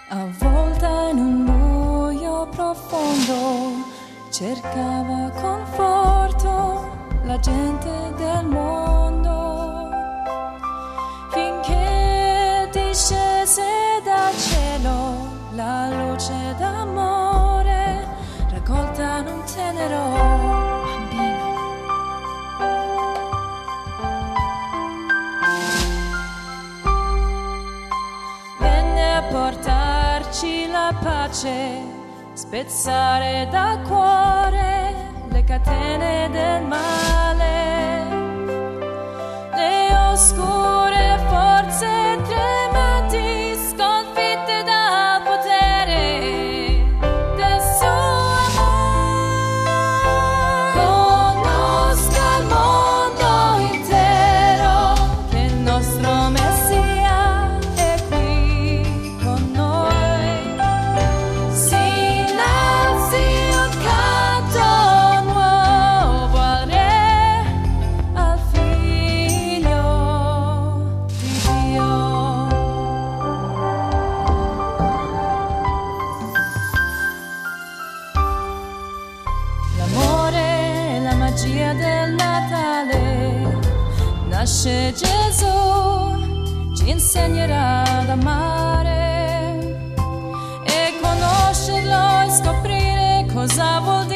Avvolta in un buio profondo, cercava conforto la gente del mondo, finché discese dal cielo la luce d'amore, raccolta in un tenero bambino. Venne a portarci la pace, spezzare dal cuore le catene del male, le oscure forze tremanti sconfitte dal potere del suo amore. Conosca il mondo intero che il nostro Messia è qui con noi. Si innalzi un canto nuovo al Re, al Figlio di Dio. L'amore e la magia del Natale, nasce Gesù, ci insegnerà ad amare e conoscerlo e scoprire cosa vuol dire